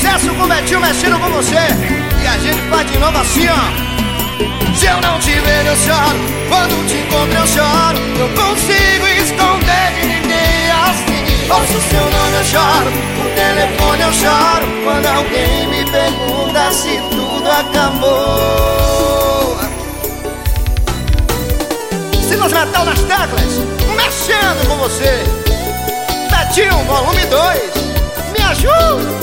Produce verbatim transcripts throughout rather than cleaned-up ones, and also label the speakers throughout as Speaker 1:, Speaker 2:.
Speaker 1: sucesso com o Betinho mexendo com você. E a gente faz de novo assim, ó. Se eu não te ver eu choro, quando te encontro eu choro. Não consigo esconder de ninguém assim. Ouço seu nome eu choro, o telefone eu choro. Quando alguém me pergunta se tudo acabou. Silas Metal nas teclas, mexendo com você. Betinho, volume dois, me ajuda.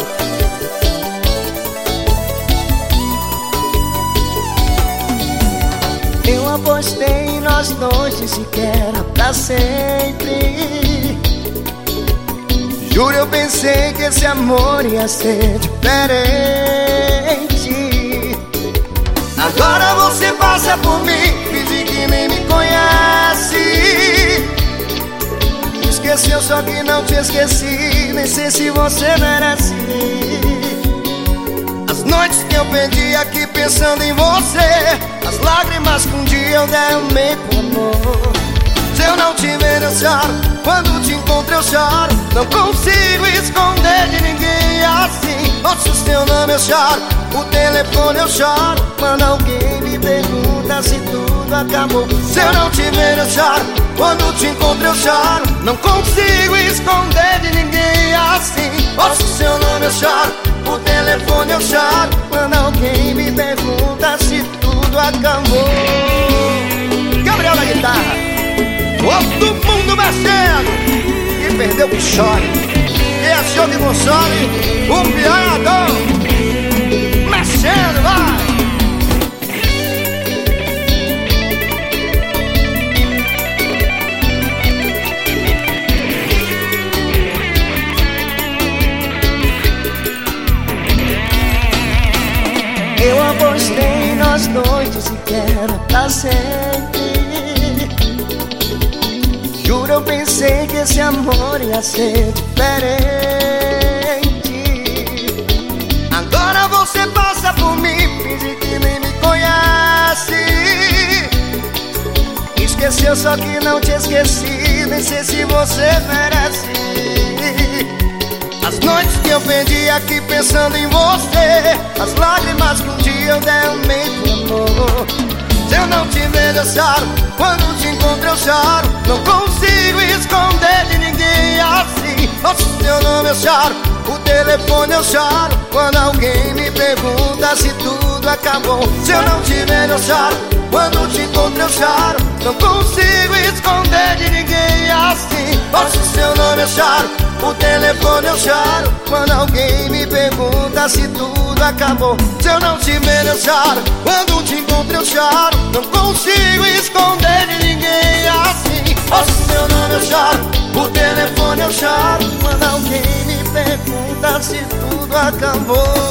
Speaker 2: Eu apostei em nós dois, disse que era pra sempre. Juro, eu pensei que esse amor ia ser diferente. Agora você passa por mim, finge que nem me conhece. Esqueceu, só que não te esqueci. Nem sei se você merece. As noites que eu perdi aqui pensando em você, as lágrimas que um dia eu derramei com amor. Se eu não te ver eu choro, quando te encontro eu choro. Não consigo esconder de ninguém assim. Ouço seu nome eu choro, o telefone eu choro. Quando alguém me pergunta se tudo acabou. Se eu não te ver eu choro, quando te encontro eu choro. Não consigo esconder de ninguém assim. Ouço seu nome eu choro, o telefone eu choro. Quando alguém me pergunta se tudo acabou.
Speaker 1: Gabriel da guitarra, todo mundo mexendo. Quem perdeu que chore, quem achou que console, o piado mexendo, vai.
Speaker 2: Eu apostei em nós dois, disse que era pra sempre. Juro, eu pensei que esse amor ia ser diferente. Agora você passa por mim, finge que nem me conhece. Esqueceu, só que não te esqueci. Nem sei se você merece. As noites que eu perdi aqui pensando em você, as lágrimas que um dia eu derramei com amor. Se eu não te ver eu choro, quando te encontro eu choro. Não consigo esconder de ninguém assim. Ouço seu nome eu choro, o telefone eu choro. Quando alguém me pergunta se tudo acabou. Se eu não te ver eu choro, quando te encontro eu choro. Não consigo esconder de ninguém assim. Ouço seu nome eu choro, o telefone eu choro. Quando alguém me pergunta se tudo acabou. Se eu não te ver eu choro, quando te encontro eu choro. Não consigo esconder de ninguém assim. Ouço seu nome eu choro, o telefone eu choro. Quando alguém me pergunta se tudo acabou.